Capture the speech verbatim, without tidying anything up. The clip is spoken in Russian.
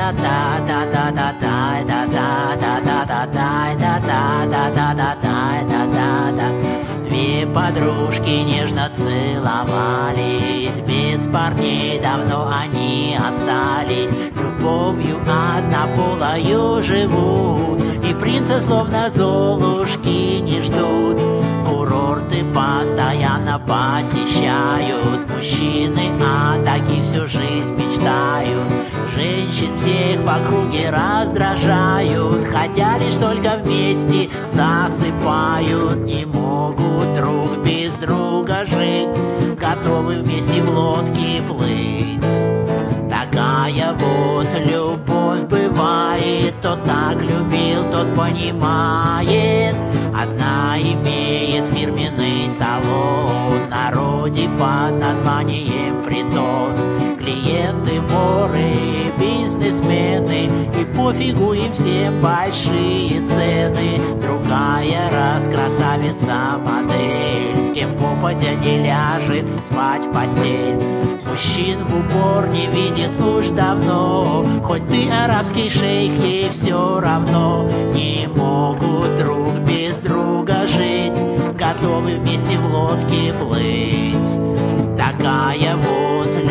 Две подружки нежно целовались, без парней давно они остались. Любовью однополою живут, и принца словно золушки не ждут. Курорты постоянно посещают, мужчины о таких всю жизнь мечтают. Женщин всех в округе раздражают, хотя лишь только вместе засыпают. Не могут друг без друга жить, готовы вместе в лодке плыть. Такая вот любовь бывает, тот так любил, тот понимает. Одна имеет фирменный салон, народе под названием Притон. Клиенты воры, бизнесмены, и пофигу им всем большие цены. Другая раз красавица модель, с кем попадя не ляжет спать в постель. Мужчин в упор не видит уж давно, хоть ты арабский шейх, ей все равно. Не могут друг без друга жить, готовы вместе в лодке плыть. Такая вот